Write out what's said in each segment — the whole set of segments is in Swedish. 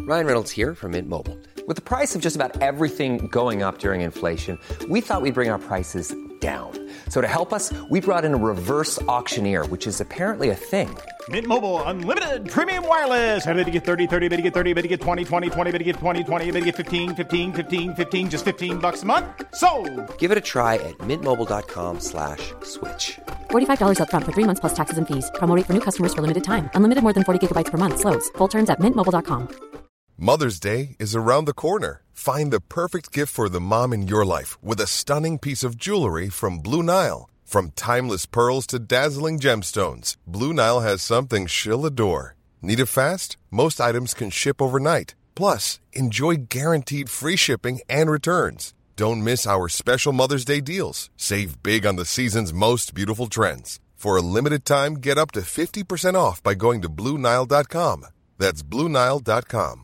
Ryan Reynolds here from Mint Mobile. With the price of just about everything going up during inflation, we thought we'd bring our prices down. So to help us, we brought in a reverse auctioneer, which is apparently a thing. Mint Mobile Unlimited Premium Wireless. How to get 30, 30, bit to get 30, bit to get 20, 20, 20, bit to get 20, 20, bit to get 15, 15, 15, 15, just $15 a month? Sold! Give it a try at mintmobile.com/switch. $45 up front for 3 months plus taxes and fees. Promo rate for new customers for limited time. Unlimited more than 40 gigabytes per month. Slows full terms at mintmobile.com. Mother's Day is around the corner. Find the perfect gift for the mom in your life with a stunning piece of jewelry from Blue Nile. From timeless pearls to dazzling gemstones, Blue Nile has something she'll adore. Need it fast? Most items can ship overnight. Plus, enjoy guaranteed free shipping and returns. Don't miss our special Mother's Day deals. Save big on the season's most beautiful trends. For a limited time, get up to 50% off by going to BlueNile.com. That's BlueNile.com.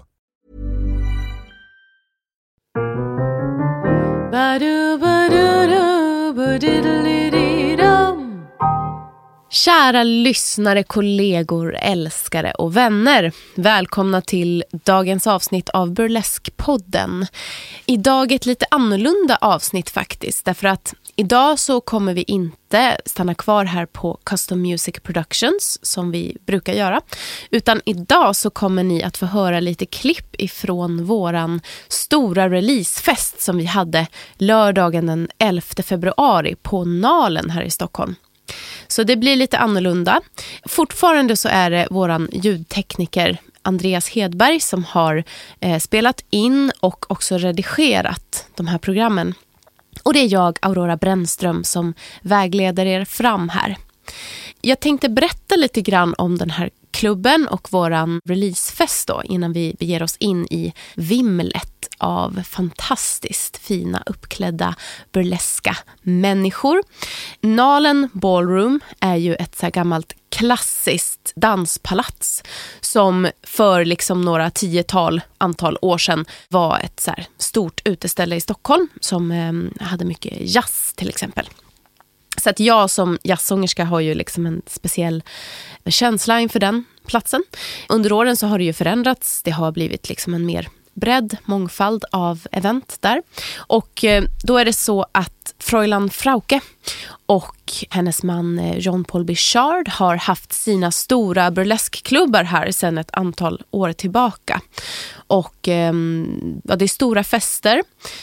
Kära lyssnare, kollegor, älskare och vänner. Välkomna till dagens avsnitt av Burlesque-podden. Idag ett lite annorlunda avsnitt faktiskt. Därför att idag så kommer vi inte stanna kvar här på Custom Music Productions som vi brukar göra. Utan idag så kommer ni att få höra lite klipp ifrån våran stora releasefest som vi hade lördagen den 11 februari på Nalen här i Stockholm. Så det blir lite annorlunda. Fortfarande så är det våran ljudtekniker Andreas Hedberg som har spelat in och också redigerat de här programmen. Och det är jag, Aurora Brännström, som vägleder er fram här. Jag tänkte berätta lite grann om den här klubben och våran releasefest då, innan vi beger oss in i vimlet av fantastiskt fina uppklädda burleska människor. Nalen Ballroom är ju ett så här gammalt klassiskt danspalats som för liksom några 10-tal år sedan var ett så här stort uteställe i Stockholm som hade mycket jazz till exempel. Så att jag som jazzsångerska har ju liksom en speciell känsla inför den platsen. Under åren så har det ju förändrats. Det har blivit liksom en mer bredd, mångfald av event där. Och då är det så att Fräulein Frauke och hennes man Jean-Paul Bichard har haft sina stora burleskklubbar här sedan ett antal år tillbaka. Och ja, det är stora fester.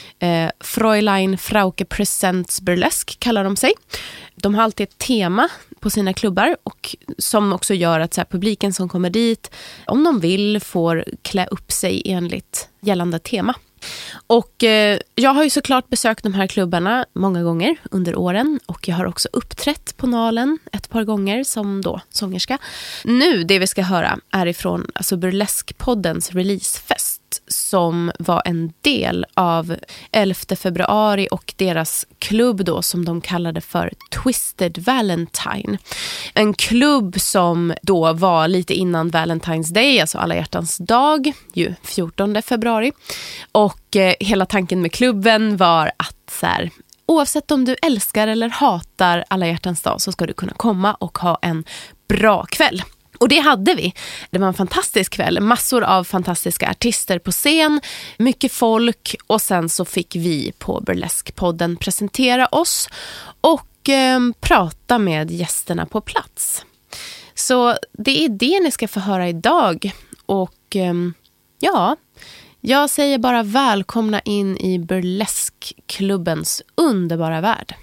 Fräulein Frauke Presents Burlesque kallar de sig. De har alltid ett tema på sina klubbar och som också gör att så här, publiken som kommer dit, om de vill, får klä upp sig enligt gällande tema. Och jag har ju såklart besökt de här klubbarna många gånger under åren och jag har också uppträtt på Nalen ett par gånger som då sångerska. Nu det vi ska höra är ifrån alltså Burlesque-poddens releasefest som var en del av 11 februari och deras klubb då som de kallade för Twisted Valentine. En klubb som då var lite innan Valentine's Day, alltså alla hjärtans dag, ju 14 februari. Och hela tanken med klubben var att så här, oavsett om du älskar eller hatar alla hjärtans dag så ska du kunna komma och ha en bra kväll. Och det hade vi. Det var en fantastisk kväll. Massor av fantastiska artister på scen. Mycket folk. Och sen så fick vi på Burlesque-podden presentera oss. Och prata med gästerna på plats. Så det är det ni ska få höra idag. Och ja, jag säger bara välkomna in i Burlesque-klubbens underbara värld.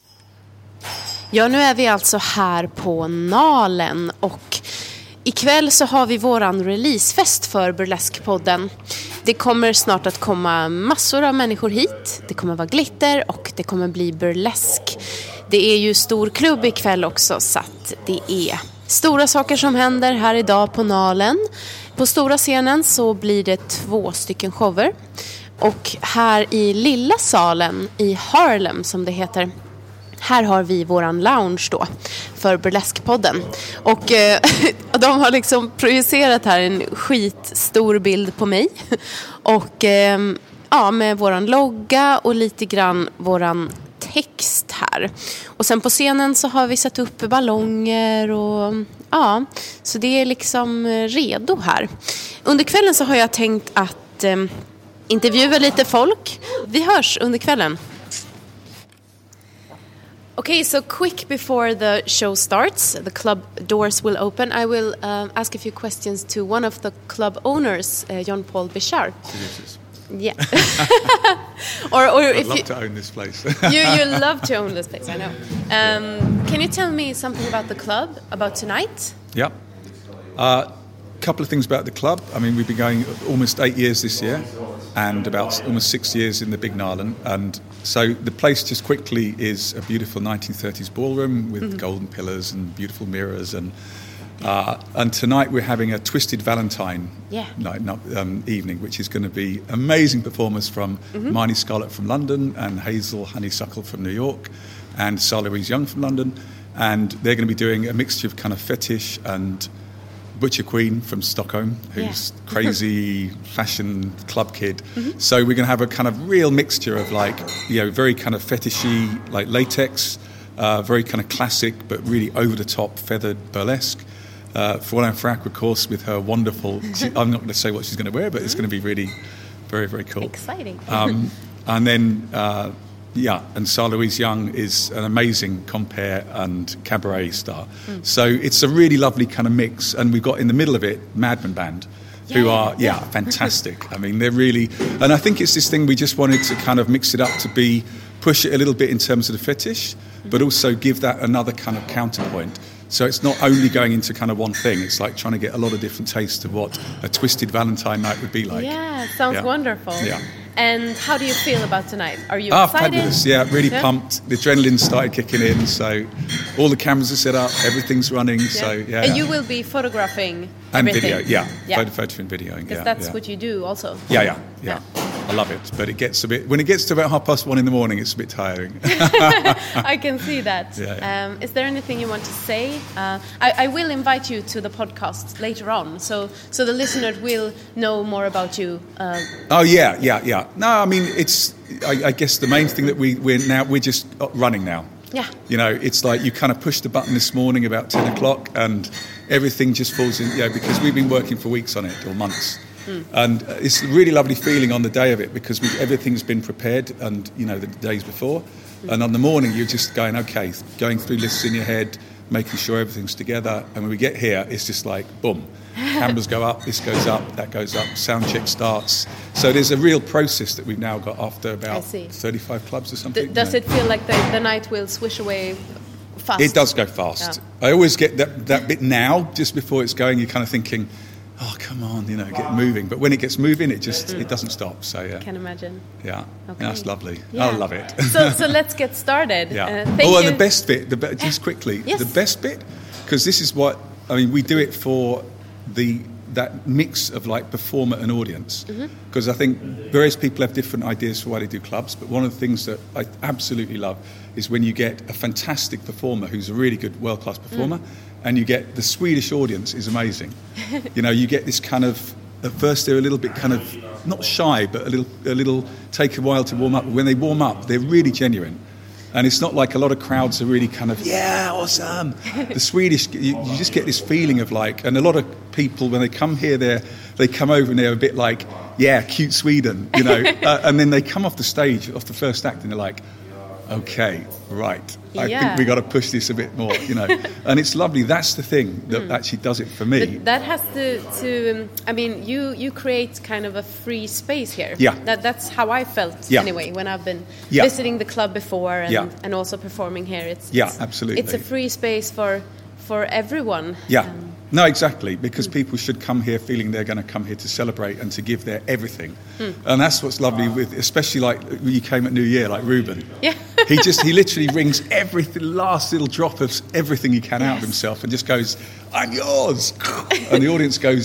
Ja, nu är vi alltså här på Nalen och ikväll så har vi våran releasefest för Burlesque-podden. Det kommer snart att komma massor av människor hit. Det kommer vara glitter och det kommer bli burlesk. Det är ju stor klubb ikväll också så att det är stora saker som händer här idag på Nalen. På stora scenen så blir det 2 stycken shower. Och här i lilla salen i Harlem som det heter, här har vi våran lounge då för Burlesque-podden. Och de har liksom projicerat här en skitstor bild på mig. Och ja, med våran logga och lite grann våran text här. Och sen på scenen så har vi satt upp ballonger och Ja, så det är liksom redo här. Under kvällen så har jag tänkt att intervjua lite folk. Vi hörs under kvällen. Okay, so quick before the show starts, the club doors will open. I will ask a few questions to one of the club owners, John-Paul Bichard. Yeah. or I'd if love you to own this place. you love to own this place, I know. Can you tell me something about the club, about tonight? Yeah. Couple of things about the club. I mean, we've been going almost 8 years this year, and about almost 6 years in the Big Narlen. And so the place, just quickly, is a beautiful 1930s ballroom with golden pillars and beautiful mirrors. And tonight we're having a Twisted Valentine evening, which is going to be amazing performers from Marnie Scarlett from London and Hazel Honeysuckle from New York and Sarah Louise Young from London. And they're going to be doing a mixture of kind of fetish and Butcher Queen from Stockholm, who's crazy fashion club kid. So we're going to have a kind of real mixture of very kind of fetishy, like latex, very kind of classic but really over-the-top feathered burlesque. Fräulein Frack, of course, with her wonderful... I'm not going to say what she's going to wear, but it's going to be really very, very cool. Exciting. And then... and Sarah Louise Young is an amazing compere and cabaret star. So it's a really lovely kind of mix. And we've got in the middle of it Madman Band, who are fantastic. I mean, they're really... And I think it's this thing we just wanted to kind of mix it up to push it a little bit in terms of the fetish, but also give that another kind of counterpoint. So it's not only going into kind of one thing, it's like trying to get a lot of different tastes of what a Twisted Valentine night would be like. Yeah, sounds wonderful. Yeah. And how do you feel about tonight? Are you excited? Fabulous, really pumped. The adrenaline started kicking in, so all the cameras are set up, everything's running, And you will be photographing and everything? video, Photo and videoing, Because that's what you do also. Yeah. I love it, but when it gets to about 1:30 in the morning, it's a bit tiring. I can see that. Is there anything you want to say? I will invite you to the podcast later on, so the listener will know more about you. No, I mean, I guess the main thing that we're just running now. Yeah. You know, it's like you kind of push the button this morning about 10 o'clock and everything just falls in, because we've been working for weeks on it, or months. And it's a really lovely feeling on the day of it because everything's been prepared and, the days before. And on the morning, you're just going through lists in your head, making sure everything's together. And when we get here, it's just like, boom, cameras go up, this goes up, that goes up, sound check starts. So there's a real process that we've now got after about 35 clubs or something. Does it feel like the night will swish away fast? It does go fast. Yeah. I always get that bit now, just before it's going, you're kind of thinking, oh, come on, get moving. But when it gets moving, it doesn't stop. So I can imagine. Yeah, okay. That's lovely. Yeah. I love it. So let's get started. Yeah. Thank you. And the best bit, just quickly, the best bit, because this is what we do it for that mix of like performer and audience. Because I think various people have different ideas for why they do clubs, but one of the things that I absolutely love is when you get a fantastic performer who's a really good world-class performer. And you get the Swedish audience is amazing. You get this kind of, at first they're a little bit kind of, not shy, but a little take a while to warm up. But when they warm up, they're really genuine. And it's not like a lot of crowds are really kind of, awesome. The Swedish, you just get this feeling of like, and a lot of people, when they come here, they come over and they're a bit like, cute Sweden, and then they come off the stage, off the first act, and they're like, okay, right. I think we got to push this a bit more, And it's lovely. That's the thing that actually does it for me. But that has to I mean, you create kind of a free space here. Yeah. That's how I felt anyway when I've been visiting the club before and also performing here. It's absolutely. It's a free space for everyone. Yeah. No, exactly, because people should come here feeling they're going to come here to celebrate and to give their everything. And that's what's lovely with, especially like when you came at New Year, like Ruben. Yeah. He literally wrings everything, last little drop of everything he can out of himself and just goes, I'm yours. And the audience goes,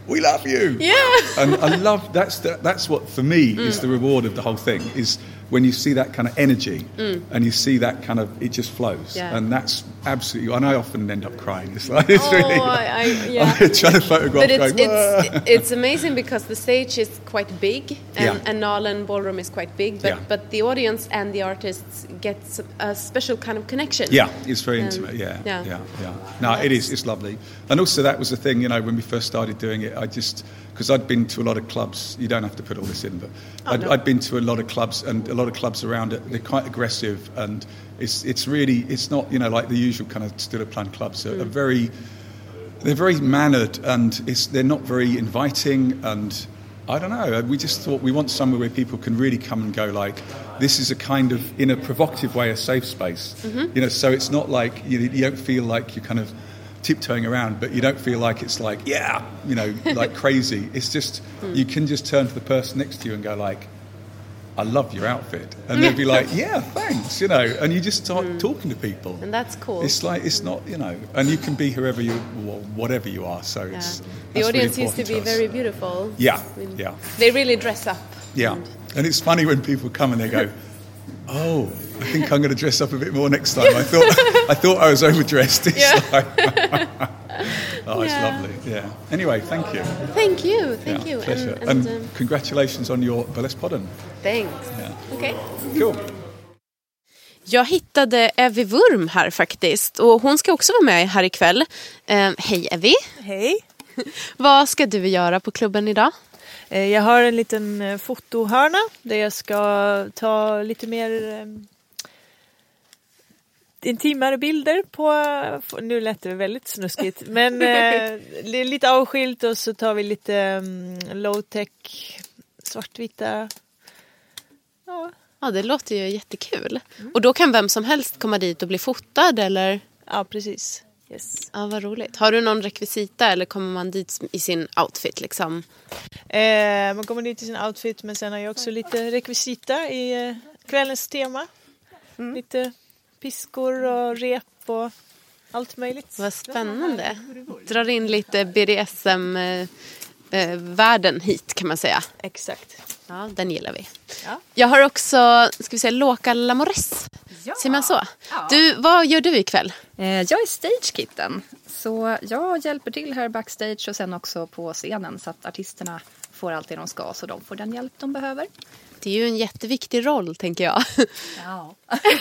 we love you. Yeah. And I love, that's what for me is the reward of the whole thing, is when you see that kind of energy and you see that kind of, it just flows. Yeah. And that's absolutely, and I often end up crying. It's like, it's really, yeah. I'm trying to photograph. But it's amazing because the stage is quite big and Nalen Ballroom is quite big, but the audience and the artists get a special kind of connection. Yeah, it's very intimate. Yeah. No, it is. It's lovely. And also that was the thing, you know, when we first started doing it, I just, because I'd been to a lot of clubs, you don't have to put all this in, but I'd been to a lot of clubs, and a lot of clubs around it, they're quite aggressive, and it's really, it's not, you know, like the usual kind of Stureplan clubs are very, they're very mannered, and they're not very inviting, and I don't know, we just thought we want somewhere where people can really come and go like, this is a kind of, in a provocative way, a safe space. You know, so it's not like, you don't feel like you're kind of tiptoeing around, but you don't feel like it's like, you know, like crazy. It's just, you can just turn to the person next to you and go like, I love your outfit. And they'll be like, yeah, thanks, you know, and you just start talking to people. And that's cool. It's like, it's not, you know, and you can be whatever you are, so it's... The audience used to be very beautiful. Yeah. They really dress up. Yeah, and it's funny when people come and they go, oh, I think I'm going to dress up a bit more next time. I thought I was overdressed. It's like, it's lovely. Yeah. Anyway, thank you. Thank you. Pleasure. And congratulations on your Burlesque-podden. Thanks. Okay. Cool. Jag hittade Evie Wurm här faktiskt, och hon ska också vara med här ikväll. Hej Evie. Hej. Vad ska du göra på klubben idag? Jag har en liten fotohörna där jag ska ta lite mer intimare bilder på, nu lät det väldigt snuskigt, men lite avskilt, och så tar vi lite low-tech, svartvita. Ja, det låter ju jättekul. Och då kan vem som helst komma dit och bli fotad, eller? Ja, precis. Yes. Ja, vad roligt. Har du någon rekvisita, eller kommer man dit i sin outfit liksom? Man kommer dit i sin outfit, men sen har jag också lite rekvisita i kvällens tema. Lite piskor och rep och allt möjligt. Vad spännande. Drar in lite BDSM-världen hit, kan man säga. Exakt. Ja, den gillar vi. Ja. Jag har också, ska vi säga, Loka Lamores. Ja. Ser man så? Ja. Du, vad gör du ikväll? Jag är stagekitten. Så jag hjälper till här backstage och sen också på scenen, så att artisterna får allt det de ska, så de får den hjälp de behöver. Det är ju en jätteviktig roll, tänker jag. Ja.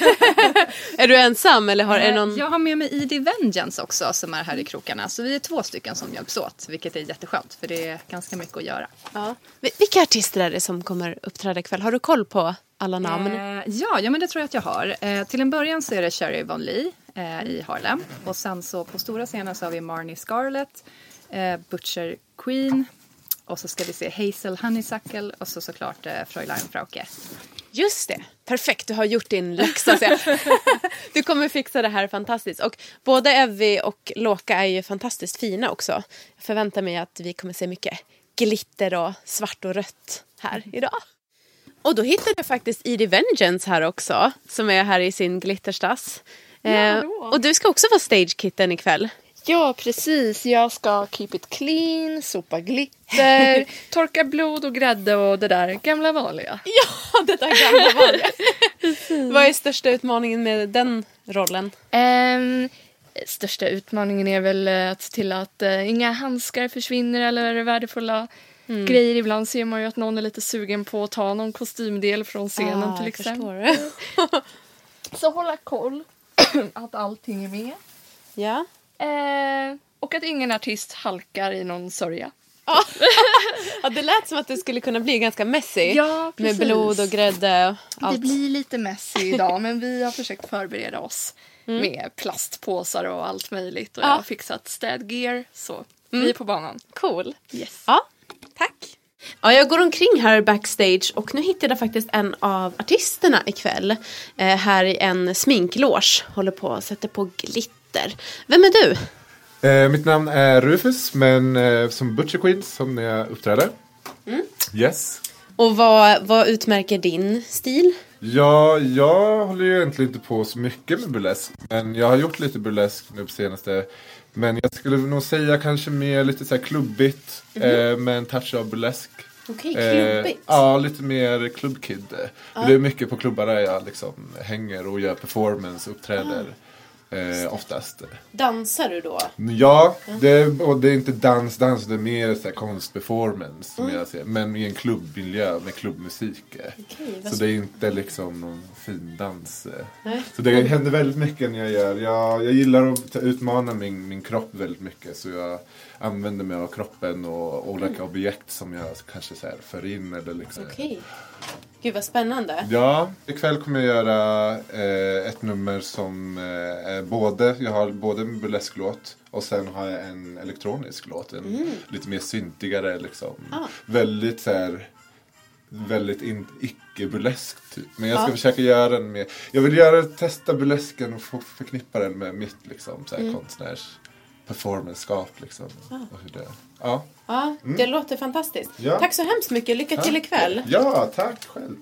Är du ensam, eller är någon... Jag har med mig ID Vengeance också, som är här i krokarna. Så vi är 2 stycken som hjälps åt, vilket är jätteskönt, för det är ganska mycket att göra. Ja. Vilka artister är det som kommer uppträda ikväll? Har du koll på alla namn? Ja, men det tror jag att jag har. Till en början så är det Cherry Von Lee i Harlem. Och sen så på stora scenen så har vi Marnie Scarlett, Butcher Queen. Och så ska vi se Hazel Honeysuckle och så såklart Fräulein Frauke. Just det, perfekt, du har gjort din läxa. Du kommer fixa det här fantastiskt. Och både Evie och Loka är ju fantastiskt fina också. Jag förväntar mig att vi kommer se mycket glitter och svart och rött här idag. Och då hittade jag faktiskt ID Vengeance här också, som är här i sin glitterstass. Och du ska också vara stagekitten ikväll. Ja, precis. Jag ska keep it clean, sopa glitter, torka blod och grädde och det där gamla vanliga. Ja, det där gamla vanliga. Vad är största utmaningen med den rollen? Största utmaningen är väl att se till att inga handskar försvinner eller värdefulla grejer. Ibland ser man ju att någon är lite sugen på att ta någon kostymdel från scenen till exempel. Så hålla koll att allting är med. Ja. Och att ingen artist halkar i någon sörja. Ja, det lät som att det skulle kunna bli ganska messy. Ja, med blod och grädde och allt. Det blir lite messy idag, men vi har försökt förbereda oss med plastpåsar och allt möjligt. Och jag har fixat städgear, så vi är på banan. Cool. Yes. Ja, tack. Ja, jag går omkring här backstage och nu hittade jag faktiskt en av artisterna ikväll. Här i en sminkloge. Håller på att sätta på glitter. Vem är du? Mitt namn är Rufus, men som Butcher Queen, som när jag uppträder. Yes. Och vad utmärker din stil? Ja, jag håller ju egentligen inte på så mycket med burlesk. Men jag har gjort lite burlesk nu på senaste Men jag skulle nog säga kanske mer lite så här klubbigt med en touch av burlesk. Okej, klubbigt. Ja, lite mer klubbkid. Det är mycket på klubbar där jag liksom hänger och gör performance, uppträder oftast. Dansar du då? Ja, det är inte dans, det är mer så här konstperformance som jag ser. Men i en klubbmiljö med klubbmusik. Så det är inte liksom någon fin dans. Så det händer väldigt mycket när jag gör. Jag gillar att utmana min kropp väldigt mycket. Så jag använder mig av kroppen och olika objekt som jag kanske så här för in eller liksom. Okej. Gud vad spännande. Ja, ikväll kommer jag göra ett nummer som är jag har både en burlesklåt och sen har jag en elektronisk låt. Lite mer syntigare liksom. Väldigt så här, väldigt icke-burlesk typ. Men jag ska försöka göra den med. Jag vill testa burlesken och förknippa den med mitt liksom så här konstnärs performance-skap liksom. Och hur det, det låter fantastiskt. Ja. Tack så hemskt mycket. Lycka till ikväll. Ja, tack själv.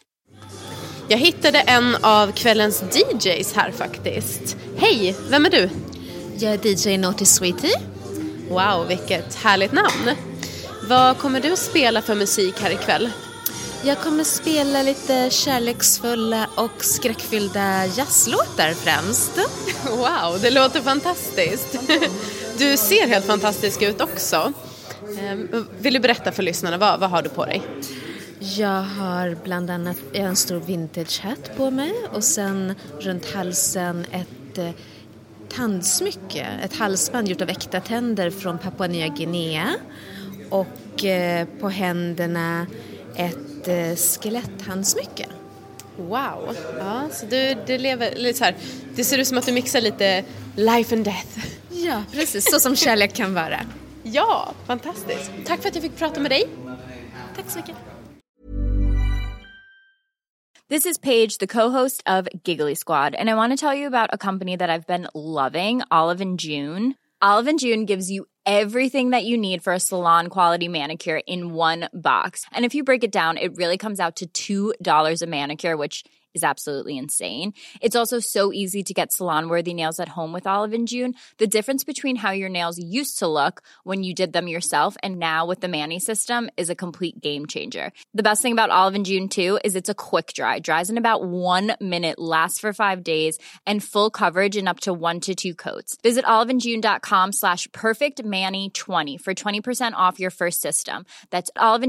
Jag hittade en av kvällens DJs här faktiskt. Hej, vem är du? Jag är DJ Naughty Sweetie. Wow, vilket härligt namn. Vad kommer du spela för musik här ikväll? Jag kommer spela lite kärleksfulla och skräckfyllda jazzlåtar främst. Wow, det låter fantastiskt. Du ser helt fantastisk ut också. Vill du berätta för lyssnarna, vad har du på dig? Jag har bland annat en stor vintage-hatt på mig och sen runt halsen ett tandsmycke. Ett halsband gjort av äkta tänder från Papua Nya Guinea. Och på händerna ett skeletthandsmycke. Wow. Ja, så du lever lite så här. Det ser ut som att du mixar lite life and death. Ja, precis. Så som kärlek kan vara. Ja, fantastiskt. Tack för att jag fick prata med dig. Tack så mycket. This is Paige, the co-host of Giggly Squad, and I want to tell you about a company that I've been loving, Olive & June. Olive & June gives you everything that you need for a salon-quality manicure in one box. And if you break it down, it really comes out to $2 a manicure, which is absolutely insane. It's also so easy to get salon-worthy nails at home with Olive & June. The difference between how your nails used to look when you did them yourself and now with the Mani system is a complete game changer. The best thing about Olive & June, too, is it's a quick dry. Dries in about 1 minute, lasts for 5 days, and full coverage in up to 1 to 2 coats. Visit oliveandjune.com/perfectmani20 for 20% off your first system. That's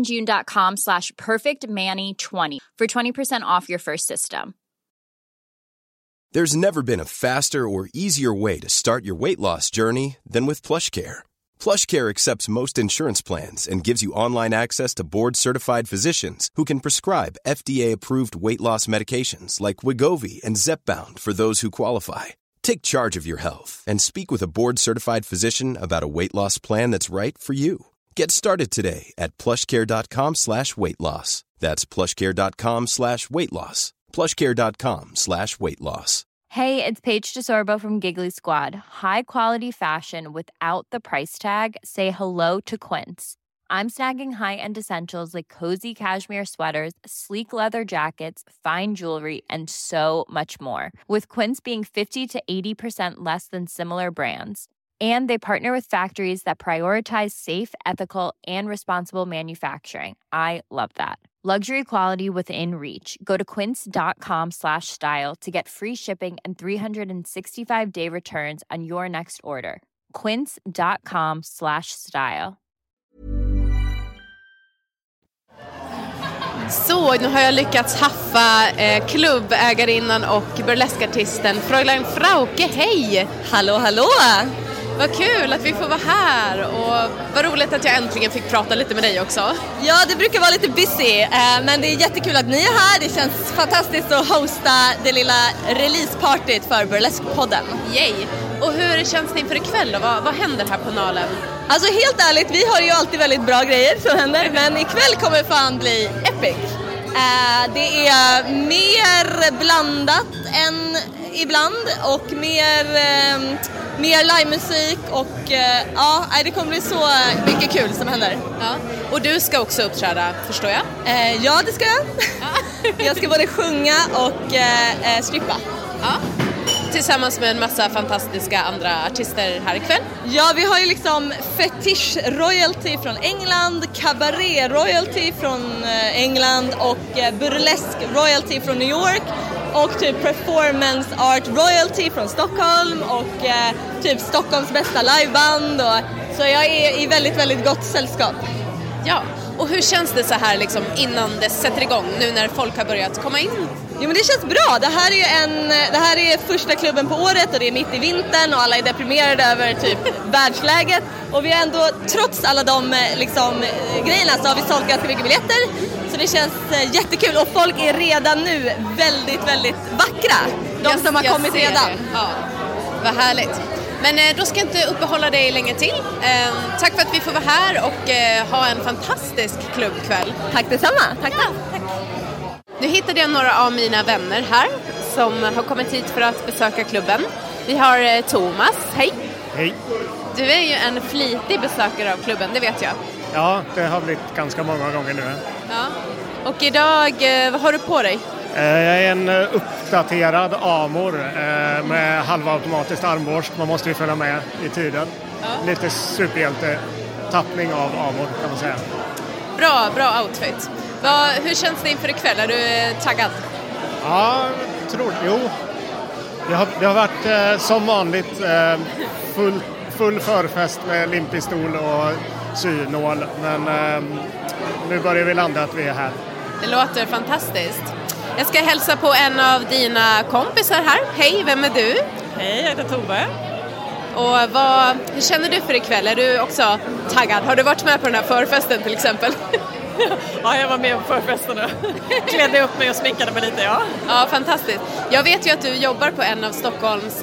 oliveandjune.com/perfectmani20 for 20% off your first system. There's never been a faster or easier way to start your weight loss journey than with PlushCare. PlushCare accepts most insurance plans and gives you online access to board-certified physicians who can prescribe FDA-approved weight loss medications like Wegovy and Zepbound for those who qualify. Take charge of your health and speak with a board-certified physician about a weight loss plan that's right for you. Get started today at plushcare.com/weightloss. That's plushcare.com/weightloss. plushcare.com/weightloss. Hey, it's Paige DeSorbo from Giggly Squad. High quality fashion without the price tag. Say hello to Quince. I'm snagging high-end essentials like cozy cashmere sweaters, sleek leather jackets, fine jewelry, and so much more. With Quince being 50 to 80% less than similar brands. And they partner with factories that prioritize safe, ethical, and responsible manufacturing. I love that. Luxury quality within reach. Go to quince.com/style to get free shipping and 365-day returns on your next order. quince.com/style. Så, nu har jag lyckats haffa klubbägarinnan och burleskartisten Fräulein Frauke. Hej! Hallå, hallå! Vad kul att vi får vara här och vad roligt att jag äntligen fick prata lite med dig också. Ja, det brukar vara lite busy, men det är jättekul att ni är här. Det känns fantastiskt att hosta det lilla releasepartyt för Burlesque-podden. Yay! Och hur känns det inför ikväll då? Vad händer här på Nalen? Alltså helt ärligt, vi har ju alltid väldigt bra grejer som händer, men ikväll kommer fan bli epic. Det är mer blandat än ibland och mer livemusik och ja, det kommer bli så mycket kul som händer. Ja. Och du ska också uppträda, förstår jag? Ja, det ska jag. Jag ska både sjunga och strippa. Ja. tillsammans med en massa fantastiska andra artister här ikväll. Ja, vi har ju liksom Fetish Royalty från England, Cabaret Royalty från England och Burlesque Royalty från New York och typ Performance Art Royalty från Stockholm och typ Stockholms bästa liveband. Så jag är i väldigt, väldigt gott sällskap. Ja, och hur känns det så här liksom innan det sätter igång, nu när folk har börjat komma in? Jo, men det känns bra. Det här är första klubben på året och det är mitt i vintern och alla är deprimerade över typ världsläget. Och vi har ändå, trots alla de liksom, grejerna, så har vi sålt ganska mycket biljetter. Så det känns jättekul och folk är redan nu väldigt, väldigt vackra. De som har kommit redan. Ja, vad härligt. Men då ska jag inte uppehålla dig länge till. Tack för att vi får vara här och ha en fantastisk klubbkväll. Tack detsamma. Tack. Nu hittade jag några av mina vänner här som har kommit hit för att besöka klubben. Vi har Thomas, hej. Hej. Du är ju en flitig besökare av klubben, det vet jag. Ja, det har blivit ganska många gånger nu. Ja. Och idag, vad har du på dig? Jag är en uppdaterad Amor med halvautomatiskt armborst. Man måste ju följa med i tiden. Ja. Lite superhjälte-tappning av Amor kan man säga. Bra outfit. Hur känns det inför ikväll? Är du taggad? Ja, jo. Det har varit som vanligt full förfest med limpistol och synål. Men nu börjar vi landa att vi är här. Det låter fantastiskt. Jag ska hälsa på en av dina kompisar här. Hej, vem är du? Hej, jag heter Tove. Och hur känner du för ikväll? Är du också taggad? Har du varit med på den här förfesten till exempel? Ja, jag var med på förfesten och klädde upp mig och sminkade mig lite, ja. Ja, fantastiskt. Jag vet ju att du jobbar på en av Stockholms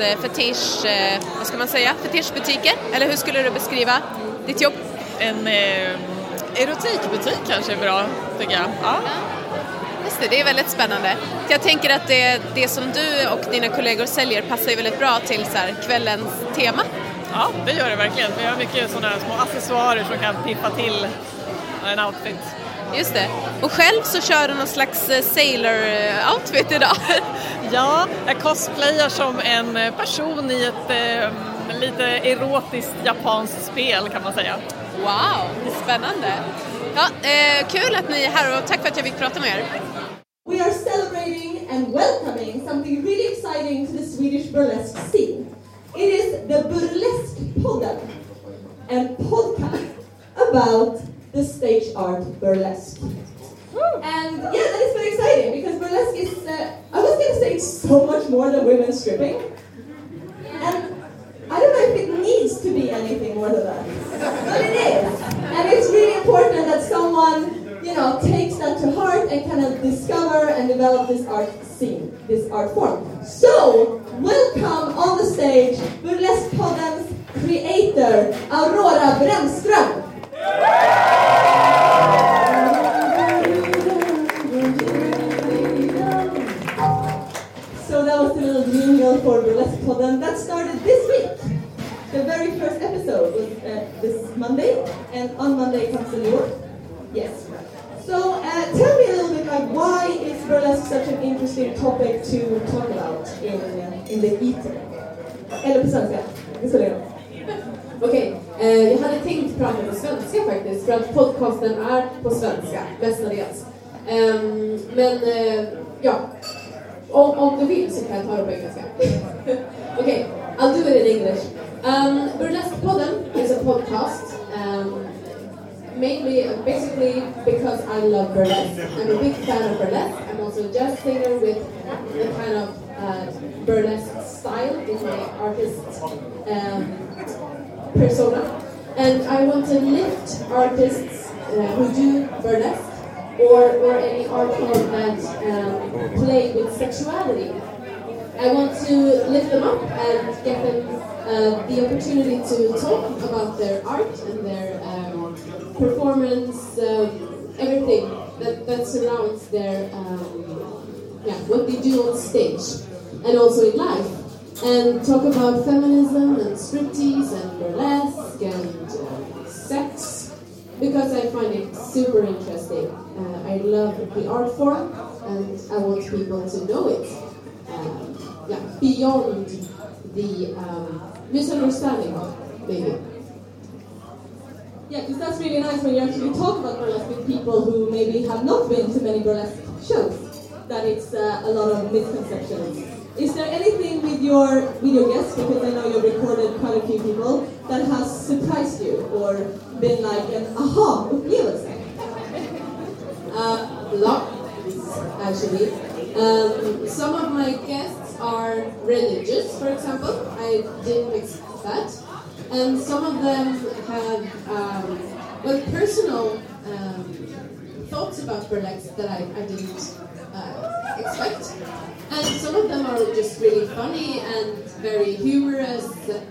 fetischbutiker. Eller hur skulle du beskriva ditt jobb? En erotikbutik kanske är bra, tycker jag. Ja. Just det är väldigt spännande. Jag tänker att det som du och dina kollegor säljer passar ju väldigt bra till så här, kvällens tema. Ja, det gör det verkligen. Vi har mycket sådana små accessoarer som kan piffa till en outfit. Just det. Och själv så kör du någon slags sailor-outfit idag. Ja, jag cosplayar som en person i ett lite erotiskt japanskt spel kan man säga. Wow, det är spännande. Ja, kul att ni är här och tack för att jag fick prata med er. We are celebrating and welcoming something really exciting to the Swedish burlesque scene. It is the Burlesque-podden, a podcast about the stage art burlesque. And yeah, that is very exciting because burlesque is, I was going to say it's so much more than women stripping. And I don't know if it needs to be anything more than that, but it is. And it's really important that someone, takes that to heart and kind of discover and develop this art scene, this art form. So, welcome on the stage, Burlesque-poddens creator, Aurora Brännström. So that was a little jingle for Burlesque-podden that started this week. The very first episode was this Monday, and on Monday comes the new one. Yes. So tell me a little bit, like, why is burlesque such an interesting topic to talk about in the ether? Eller på svenska. Okej, jag hade tänkt prata på svenska faktiskt, för att podcasten är på svenska, mestadels. Men om du vill så kan jag ta det på engelska. Okay, I'll do it in English. Burlesque-podden is a podcast, basically because I love burlesque. I'm a big fan of burlesque. I'm also a jazz singer with the kind of burlesque style in my artist persona. And I want to lift artists who do burlesque or any art form that play with sexuality. I want to lift them up and get them the opportunity to talk about their art and their performance, everything that surrounds their what they do on stage and also in life, and talk about feminism and striptease and burlesque and sex, because I find it super interesting. I love the art form and I want people to know it. beyond the misunderstanding, maybe. Yeah, because that's really nice when you actually talk about burlesque with people who maybe have not been to many burlesque shows, that it's a lot of misconceptions. Is there anything with your guests, because I know you've recorded quite a few people, that has surprised you or been like an aha upplevelse? Lots, actually. Some of my guests are religious, for example. I didn't expect that. And some of them have personal thoughts about burlesque that I didn't expect. And some of them are just really funny and very humorous.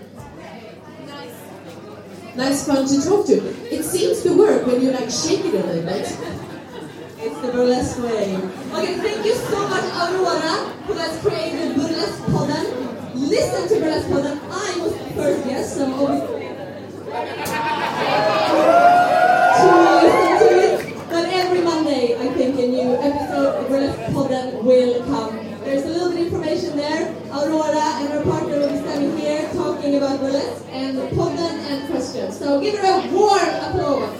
Nice fun to talk to. It seems to work when you like shake it a little bit. It's the burlesque way. Okay, thank you so much, Aurora, who has created Burlesque Podden. Listen to Burlesque Podden. I was the first guest, so always to listen to it. But every Monday, I think a new episode of Burlesque Podden will come. There's a little bit of information there. Aurora and her partner will be standing here talking about burlesque and podden and questions. So give her a warm applause.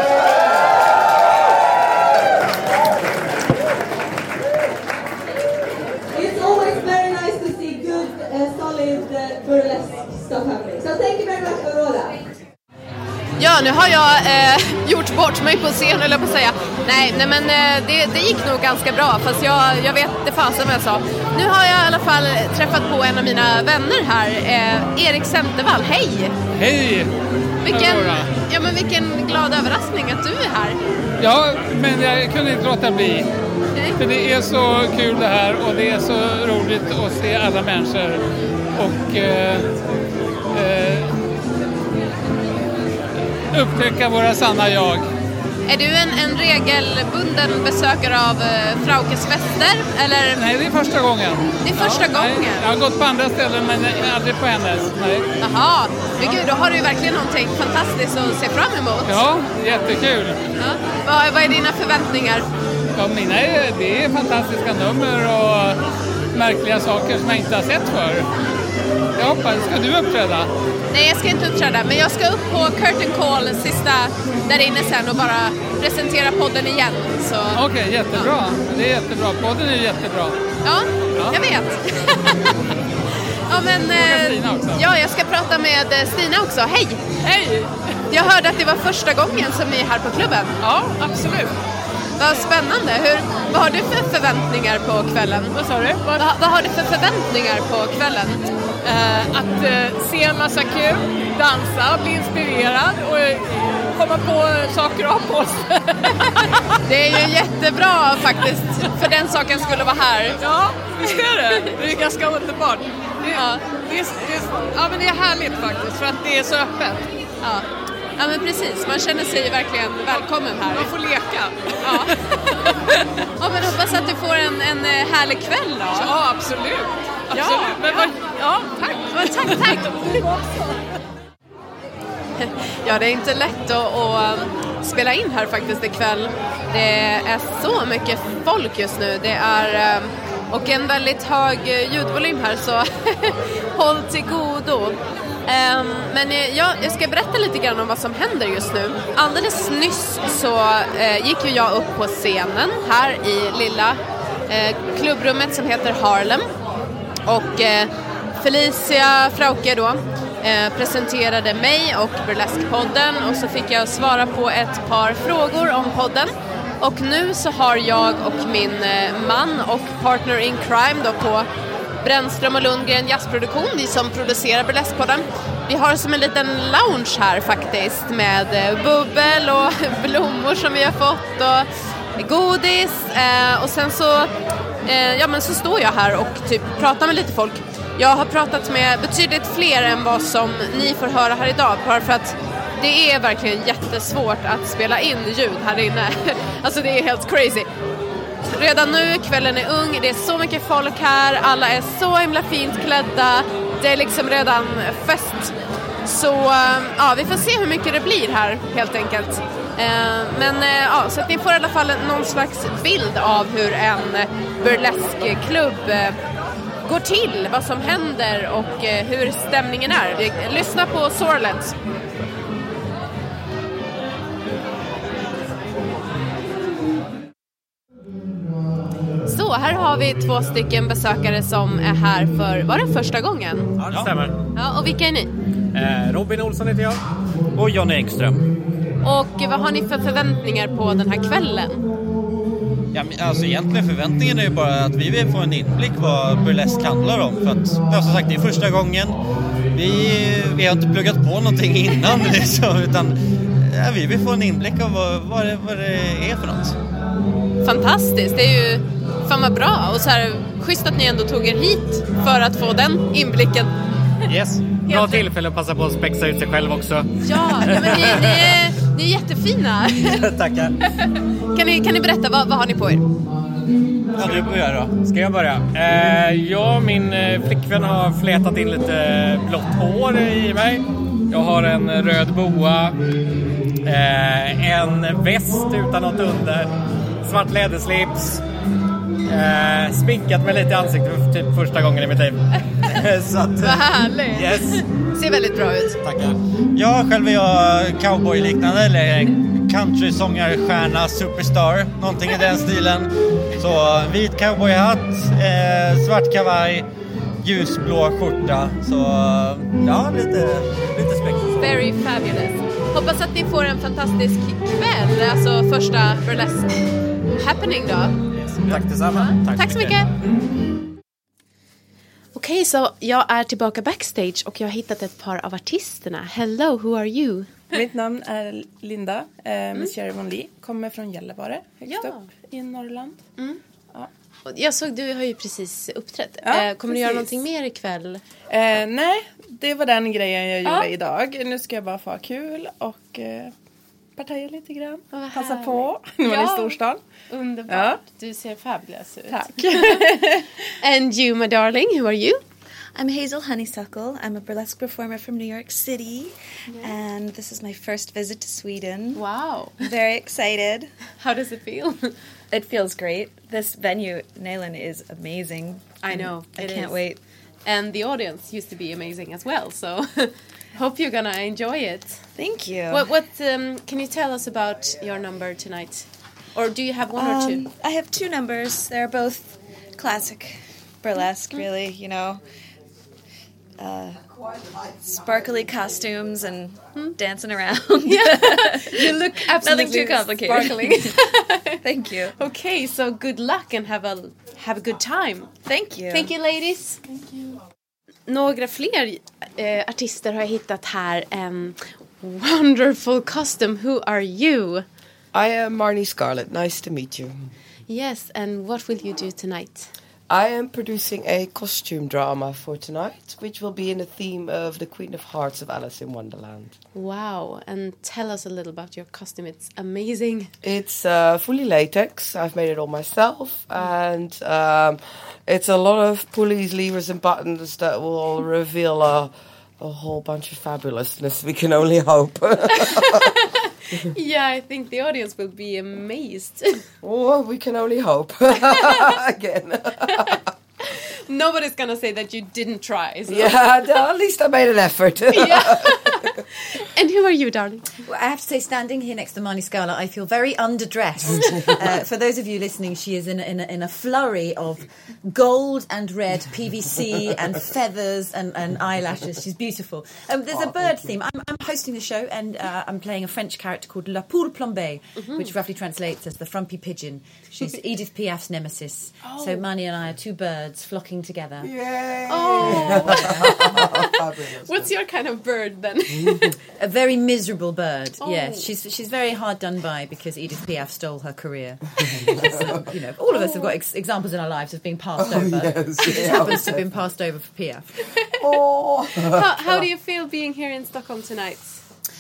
It's always very nice to see good, solid burlesque stuff happening. So thank you very much, Aurora. Ja, nu har jag gjort bort mig på scen, eller på att säga. Nej, men det gick nog ganska bra, fast jag vet det fanns som jag sa. Nu har jag i alla fall träffat på en av mina vänner här, Erik Centervall. Hej! Hej! Vilken glad överraskning att du är här. Ja, men jag kunde inte låta bli. För det är så kul det här och det är så roligt att se alla människor. Och upptäcka våra sanna jag. Är du en regelbunden besökare av Fraukes fester? Eller? Nej, det är första gången. Det är första gången? Nej, jag har gått på andra ställen men aldrig på hennes. Nej. Jaha, men gud, då har du ju verkligen någonting fantastiskt att se fram emot. Ja, jättekul. Ja. Vad är dina förväntningar? Ja, det är fantastiska nummer och märkliga saker som jag inte har sett förr. Jag hoppas, ska du uppträda? Nej, jag ska inte uppträda, men jag ska upp på Curtain Call sista där inne sen och bara presentera podden igen. Okej, jättebra. Ja. Det är jättebra. Podden är jättebra. Ja. Jag vet. Ja, men Stina också. Ja, jag ska prata med Stina också. Hej! Hej! Jag hörde att det var första gången som ni är här på klubben. Ja, absolut. Vad spännande. Vad har du för förväntningar på kvällen? Vad sa du? Vad har du för förväntningar på kvällen? Att se en massa kul, dansa, bli inspirerad och komma på saker att ha på sig. Det är ju jättebra faktiskt, för den saken skulle vara här. Ja, visst är det. Det är ganska underbart. Men det är härligt faktiskt, för att det är så öppet. Ja, men precis. Man känner sig verkligen välkommen här. Man får leka. Ja. Ja, men hoppas att du får en härlig kväll då. Ja, absolut. Ja, men tack. Tack. Ja, det är inte lätt att spela in här faktiskt ikväll. Det är så mycket folk just nu. Det är och en väldigt hög ljudvolym här, så håll till godo. Men jag ska berätta lite grann om vad som händer just nu. Alldeles nyss så gick ju jag upp på scenen här i lilla klubbrummet som heter Harlem. Och Felicia Frauke då presenterade mig och Burlesque-podden, och så fick jag svara på ett par frågor om podden. Och nu så har jag och min man och partner in crime då på Brännström och Lundgren jazzproduktion, vi som producerar Burlesque-podden. Vi har som en liten lounge här faktiskt med bubbel och blommor som vi har fått och godis. Och sen så, så står jag här och typ pratar med lite folk. Jag har pratat med betydligt fler än vad som ni får höra här idag, bara för att det är verkligen jättesvårt att spela in ljud här inne. Alltså det är helt crazy. Redan nu, kvällen är ung, det är så mycket folk här, alla är så himla fint klädda, det är liksom redan fest. Så vi får se hur mycket det blir här helt enkelt. Så att ni får i alla fall någon slags bild av hur en burlesque-klubb går till, vad som händer och hur stämningen är. Vi lyssnar på Sorlet. Så, här har vi 2 stycken besökare som är här för, var det första gången? Ja, det stämmer. Ja, och vilka är ni? Robin Olsson heter jag. Och Johnny Engström. Och vad har ni för förväntningar på den här kvällen? Ja, alltså egentligen förväntningen är ju bara att vi vill få en inblick vad burlesk handlar om. För att, som sagt, det är första gången. Vi har inte pluggat på någonting innan liksom, utan vi vill få en inblick av vad det är för något. Fantastiskt, det är ju fan vad bra. Och så här, schysst att ni ändå tog er hit för att få den inblicken. Yes, bra tillfälle att passa på att spexa ut sig själv också. Ja, men ni är jättefina. Tackar. Kan ni berätta, vad har ni på er? Ja, du börjar då. Ska jag börja? Min flickvän har flätat in lite blått hår i mig. Jag har en röd boa, en väst utan något under, svart läderslips, sminkat mig lite i ansiktet för typ första gången i mitt liv. Så att, vad härligt. Yes. Ser väldigt bra ut. Tackar. Jag själv är jag cowboy-liknande eller country-sångarstjärna, superstar, någonting i den stilen. Så vit cowboyhatt, svart kavaj, ljusblå skjorta. Så ja, lite spexigt. Very fabulous. Hoppas att ni får en fantastisk kväll, alltså första burlesque happening då. Yes. Tack detsamma. Tack så mycket. Okej, så jag är tillbaka backstage och jag har hittat ett par av artisterna. Hello, who are you? Mitt namn är Linda, Miss Sherry Von Lee. Kommer från Gällivare, högst upp i Norrland. Ja. Jag såg, du har ju precis uppträtt. Kommer du göra någonting mer ikväll? Nej, det var den grejen jag gjorde idag. Nu ska jag bara få kul och partaja lite grann. Passa på. Nu var det i storstan. Underbart. Ja. Du ser fabulous ut. Tack. And you, my darling, who are you? I'm Hazel Honeysuckle. I'm a burlesque performer from New York City. And this is my first visit to Sweden. Wow. I'm very excited. How does it feel? It feels great. This venue, Nalen, is amazing. I know. I can't wait. And the audience used to be amazing as well, so hope you're gonna enjoy it. Thank you. What can you tell us about your number tonight? Or do you have one or two? I have 2 numbers. They're both classic burlesque, really, you know. Sparkly costumes and dancing around. You look absolutely nothing too complicated. sparkling. Thank you. Okay, so good luck and have a good time. Thank you. Thank you, ladies. Thank you. Några fler artister har jag hittat här. Wonderful costume. Who are you? I am Marnie Scarlett. Nice to meet you. Yes, and what will you do tonight? I am producing a costume drama for tonight, which will be in the theme of the Queen of Hearts of Alice in Wonderland. Wow, and tell us a little about your costume. It's amazing. It's fully latex. I've made it all myself, and it's a lot of pulleys, levers and buttons that will reveal a whole bunch of fabulousness. We can only hope. Yeah, I think the audience will be amazed. Oh, we can only hope. Again. Nobody's gonna say that you didn't try. So. Yeah, at least I made an effort. Yeah. And who are you, darling? Well, I have to say, standing here next to Marnie Scarlett, I feel very underdressed. For those of you listening, she is in a flurry of gold and red PVC and feathers and eyelashes. She's beautiful. There's a bird theme. I'm hosting the show, and I'm playing a French character called La Poule Plombée, which roughly translates as the frumpy pigeon. She's Edith Piaf's nemesis. Oh. So Marnie and I are 2 birds flocking together. Yay! Oh. What's your kind of bird then? A very miserable bird. Oh. Yes, she's very hard done by because Edith Piaf stole her career. So, you know, all of us have got examples in our lives of being passed over. Yes, she just happens to have been passed over for Piaf. Oh. How do you feel being here in Stockholm tonight?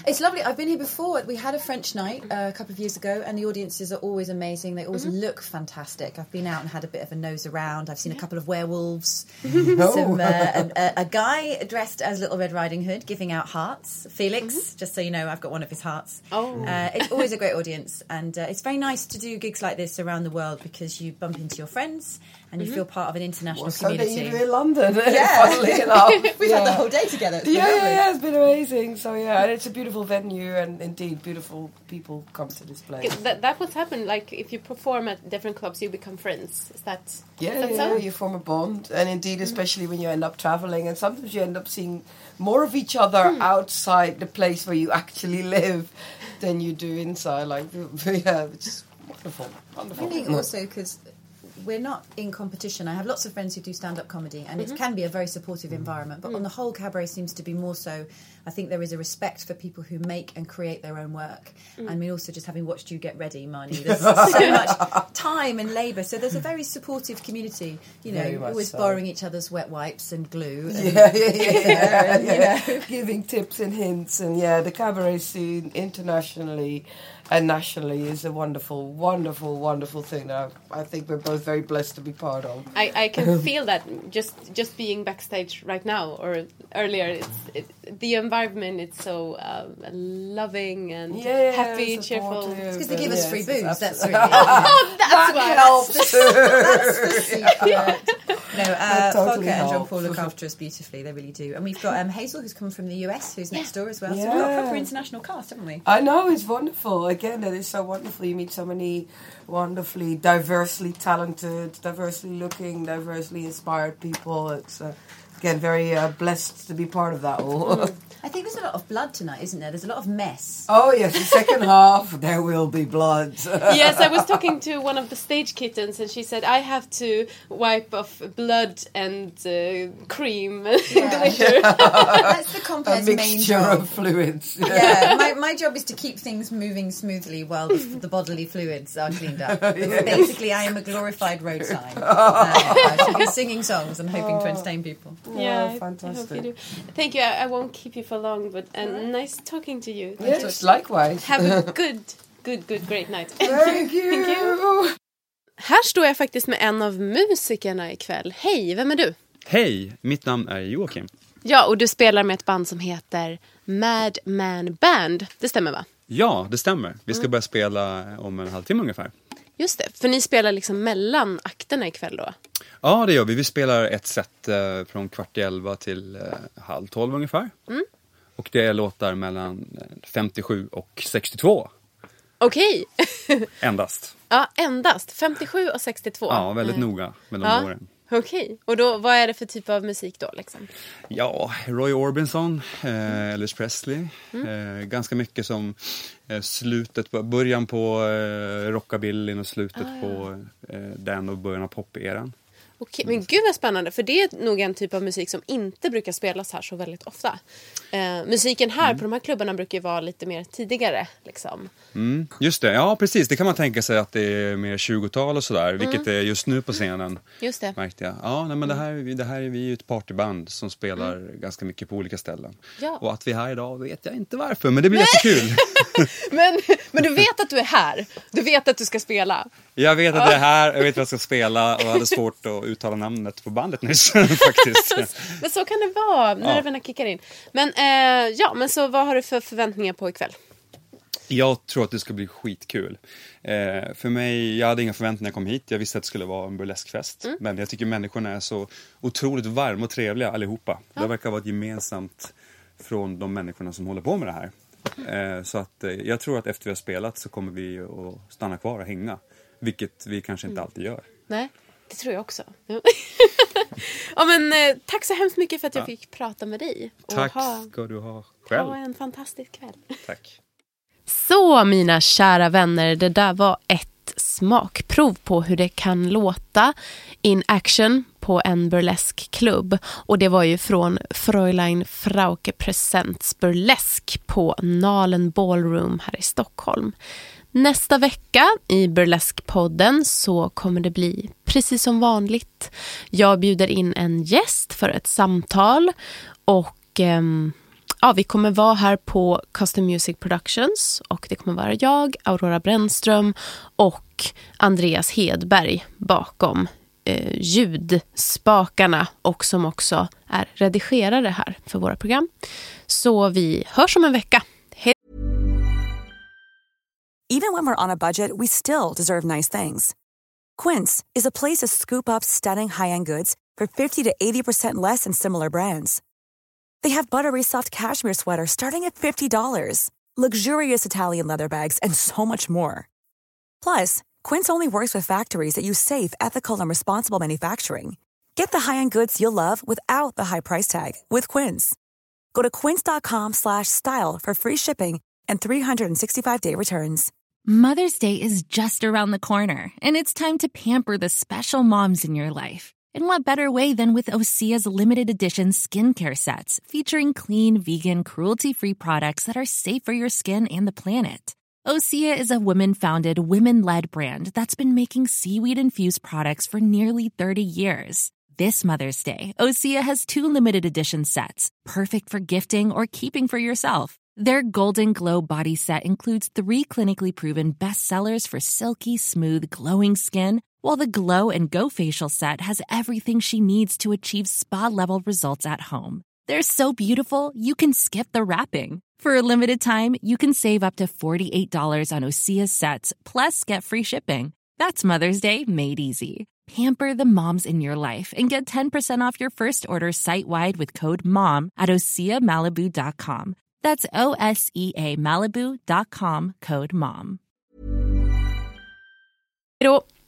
It's lovely. I've been here before. We had a French night a couple of years ago, and the audiences are always amazing. They always look fantastic. I've been out and had a bit of a nose around. I've seen a couple of werewolves. A guy dressed as Little Red Riding Hood giving out hearts. Felix, just so you know, I've got one of his hearts. It's always a great audience, and it's very nice to do gigs like this around the world because you bump into your friends and you feel part of an international community. So you do in London, yeah. funnily enough. We've had the whole day together. It's been amazing. So and it's a beautiful venue, and indeed beautiful people come to this place. That would happen. Like if you perform at different clubs, you become friends. Is that? So? You form a bond, and indeed, especially when you end up traveling, and sometimes you end up seeing more of each other outside the place where you actually live than you do inside. Like, it's wonderful. I think also because we're not in competition. I have lots of friends who do stand-up comedy, and it can be a very supportive environment. But on the whole, cabaret seems to be more so. I think there is a respect for people who make and create their own work. I mean, also just having watched you get ready, Marnie, there's so much time and labour. So there's a very supportive community. You know, always borrowing each other's wet wipes and glue. And, giving tips and hints. And the cabaret scene internationally and nationally is a wonderful, wonderful, wonderful thing that I think we're both very blessed to be part of. I can feel that just being backstage right now or earlier. The environment, it's so loving and happy, cheerful. It's because they give us free booze. That's really that helps. That's the secret. Volker and Jean-Paul look after us beautifully. They really do. And we've got Hazel, who's come from the US, who's next door as well. So we've got a proper international cast, haven't we? I know, it's wonderful. Again, that is so wonderful. You meet so many wonderfully, diversely talented, diversely looking, diversely inspired people. It's again very blessed to be part of that all. I think there's a lot of blood tonight, isn't there? There's a lot of mess. Oh yes, the second half there will be blood. Yes, I was talking to one of the stage kittens, and she said I have to wipe off blood and cream and glitter. That's the Compare's main job. Of fluids. My job is to keep things moving smoothly while the bodily fluids are cleaned up. Basically, I am a glorified road sign. I should be singing songs and hoping to entertain people. Yeah, fantastic. I hope you do. Thank you. I won't keep you for long, but nice talking to you. Yes, likewise. Have a great night. Thank you. Här står jag faktiskt med en av musikerna ikväll. Hej, vem är du? Hej, mitt namn är Joakim. Ja, och du spelar med ett band som heter Mad Man Band. Det stämmer, va? Ja, det stämmer. Vi ska börja spela om en halvtimme ungefär. Just det, för ni spelar liksom mellan akterna ikväll då? Ja, det gör vi. Vi spelar ett set från 11:15 till 11:30 ungefär. Och det är låtar mellan 57 och 62. Okej. Endast. Ja, endast. 57 och 62. Ja, väldigt noga med de åren. Okej. Och då, vad är det för typ av musik då? Liksom? Ja, Roy Orbison, Elvis Presley. Ganska mycket som början på rockabillyn och slutet på den och början av pop-eran. Okej, men gud vad spännande, för det är nog en typ av musik som inte brukar spelas här så väldigt ofta. Musiken här på de här klubbarna brukar ju vara lite mer tidigare liksom. Just det, ja precis, det kan man tänka sig att det är mer 20-tal och sådär, vilket är just nu på scenen. Just det. Märkte jag. Ja, nej, men det här är vi ju ett partyband som spelar ganska mycket på olika ställen. Ja. Och att vi är här idag vet jag inte varför, men det blir jättekul. men du vet att du är här, du vet att du ska spela. Jag vet att det är här, jag vet vad jag ska spela och hade svårt att uttala namnet på bandet nyss faktiskt. Men så kan det vara, nerverna kickar in. Men men så vad har du för förväntningar på ikväll? Jag tror att det ska bli skitkul. För mig, jag hade inga förväntningar när jag kom hit. Jag visste att det skulle vara en burleskfest. Men jag tycker människorna är så otroligt varma och trevliga allihopa. Det verkar vara ett gemensamt från de människorna som håller på med det här. Så att jag tror att efter vi har spelat så kommer vi att stanna kvar och hänga. Vilket vi kanske inte alltid gör. Nej, det tror jag också. Ja, men tack så hemskt mycket för att jag fick prata med dig. Tack ska du ha själv. Ha en fantastisk kväll. Tack. Så mina kära vänner, det där var ett smakprov på hur det kan låta in action på en burleskklubb. Och det var ju från Fräulein Frauke Presents Burlesk på Nalen Ballroom här i Stockholm. Nästa vecka i Burleskpodden så kommer det bli precis som vanligt. Jag bjuder in en gäst för ett samtal och vi kommer vara här på Custom Music Productions och det kommer vara jag, Aurora Brännström och Andreas Hedberg bakom ljudspakarna och som också är redigerare här för våra program. Så vi hörs om en vecka. Hej! Even when we're on a budget, we still deserve nice things. Quince is a place to scoop up stunning high-end goods for 50 to 80% less than similar brands. They have buttery soft cashmere sweaters starting at $50, luxurious Italian leather bags, and so much more. Plus, Quince only works with factories that use safe, ethical, and responsible manufacturing. Get the high-end goods you'll love without the high price tag with Quince. Go to quince.com/style for free shipping and 365-day returns. Mother's Day is just around the corner, and it's time to pamper the special moms in your life. And what better way than with Osea's limited edition skincare sets featuring clean, vegan, cruelty-free products that are safe for your skin and the planet. Osea is a women-founded, women-led brand that's been making seaweed-infused products for nearly 30 years. This Mother's Day, Osea has 2 limited edition sets, perfect for gifting or keeping for yourself. Their Golden Glow body set includes 3 clinically proven bestsellers for silky, smooth, glowing skin, while the Glow and Go facial set has everything she needs to achieve spa-level results at home. They're so beautiful, you can skip the wrapping. For a limited time, you can save up to $48 on Osea sets, plus get free shipping. That's Mother's Day made easy. Pamper the moms in your life and get 10% off your first order site-wide with code MOM at OseaMalibu.com. That's OSEA Malibu.com, code MOM. Hejdå!